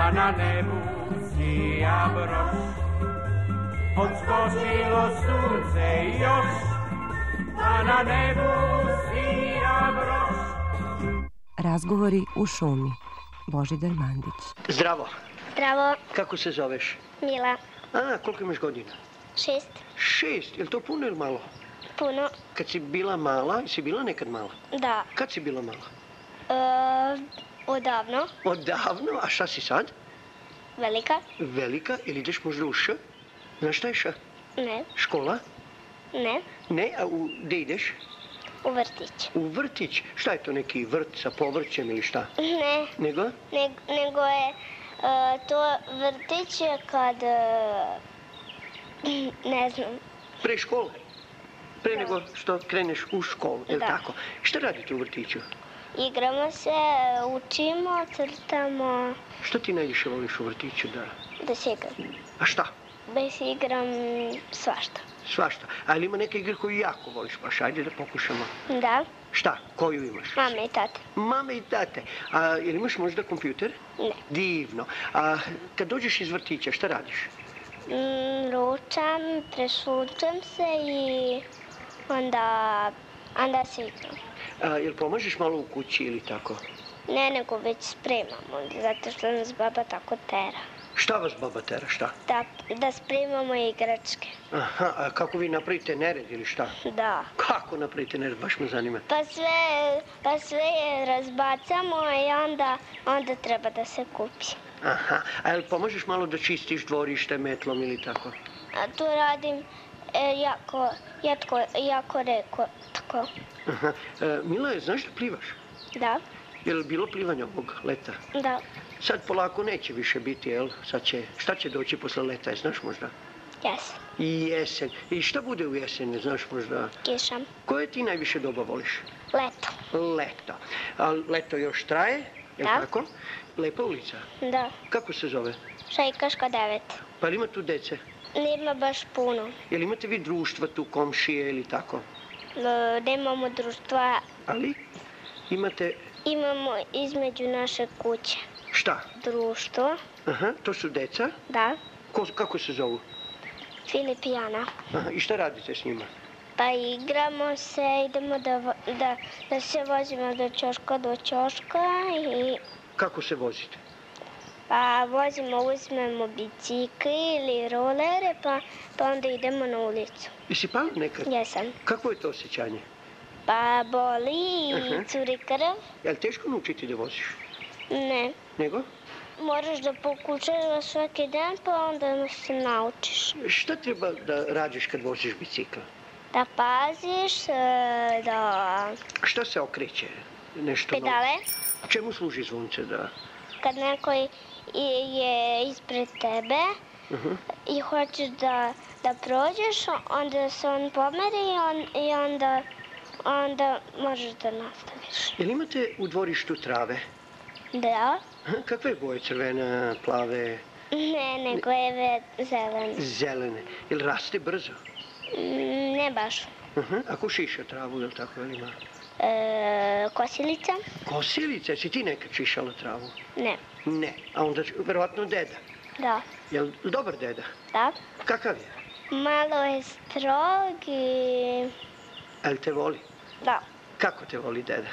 a na nebu sija broš. Odskočilo sunce još, a na nebu sija broš. Razgovori u šumi. Božidar Mandić. Zdravo. Zdravo. Kako se zoveš? Mila. A, koliko imaš godina? 6. 6, je li to puno ili malo? Puno. Kad si bila mala, si bila nekad mala? Da. Kad si bila mala? Odavno. Odavno, a šta si sad? Velika. Velika, ili ideš možda u š? Znaš šta je š? Ne. Škola? Ne. Ne, a gde ideš? U vrtić. U vrtić? Šta je to, neki vrt sa povrćem ili šta? Ne. Nego? Nego je to vrtić kad... ne znam. Pre škole? Pre nego što kreneš u školu, je li Da. tako? Šta radite u vrtiću? Igramo se, učimo, crtamo, Šta ti najviše voliš u vrtiću da se igram. A šta? Da se igram svašta. Svašta. Ali ima neka igra koju jako voliš, baš ajde da pokušamo. Da. Šta? Koju imaš? Mame i tate. Mame i tate. A jel imaš možda kompjuter? Ne. Divno. A kad dođeš iz vrtića, šta radiš? Ručam, prešučam se i onda se igram. Jel pomažeš malo u kući ili tako? Ne, nego već spremamo, zato što nas baba tako tera. Šta vas baba tera, šta? Da spremamo igračke. Aha, a kako vi napravite nered ili šta? Da. Kako napravite nered, baš me zanima. Pa sve razbacamo i onda treba da se kupi. Aha, a jel pomažeš malo da čistiš dvorište metlom ili tako? A to radim jako retko. Aha, Mila, znaš da plivaš? Da. Jel bilo plivanja ovog leta? Da. Sad polako neće više biti, jel? Šta će doći posle leta, znaš možda? Jesen. I jesen. I šta bude u jeseni, znaš možda? Kiša. Koje ti najviše doba voliš? Leto. Leto. A leto još traje, je li Da. tako? Lepa ulica. Da. Kako se zove? Šajkaška 9. Pa li ima tu dece? Nema baš puno. Jel imate vi društva tu, komšije ili tako? Nemamo društva. Ali imate... Imamo između naše kuće Šta? društvo. Aha, to su deca? Da. Kako se zovu? Filip i Ana. Aha, i šta radite s njima? Pa igramo se, idemo da se vozimo do ćoška i... Kako se vozite? Pa uzmemo bicikli ili rolere pa onda idemo na ulicu. Jesi pala nekad? Jesam. Kako je to osjećanje? Pa boli i curi krv. Je li teško naučiti da voziš? Ne. Nego? Moraš da pokušavaš svaki dan pa onda se naučiš. Šta treba da radiš kad voziš bicikla? Da paziš, da... Šta se okreće? Nešto Pedale. Čemu služi zvonce da... Kad neko je ispred tebe i hoćeš da prođeš, onda se on pomeri i onda možeš da nastaviš. Jel imate u dvorištu trave? Da. Kakve boje? Crvene, plave? Ne, nego je zelene. Zelene. Jel raste brzo? Ne baš. Ako šiša travu, jel tako, jel ima? Kosilica? Kosilica? Jesi ti nekad šišala travu? Ne. Ne. A onda verovatno deda? Da. Jel dobar deda? Da. Kakav je? Malo je strog i... Jel te voli? Da. Kako te voli deda?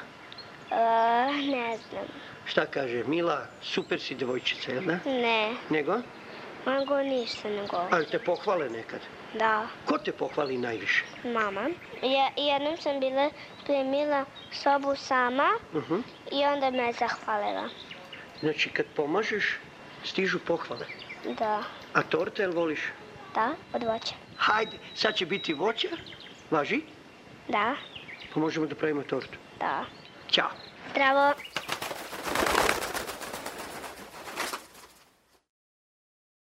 Ne znam. Šta kaže? Mila, super si devojčica, jel da? Ne. Nego? Mogu ništa ne govori. Ali te pohvale nekad? Da. Ko te pohvali najviše? Mama. Jednom sam bila spremila sobu sama i onda me zahvalila. Znači, kad pomažeš, stižu pohvale. Da. A torte, jel voliš? Da, od voća. Hajde, sad će biti voća. Važi? Da. Pa možemo da pravimo tortu. Da. Ćao. Zdravo.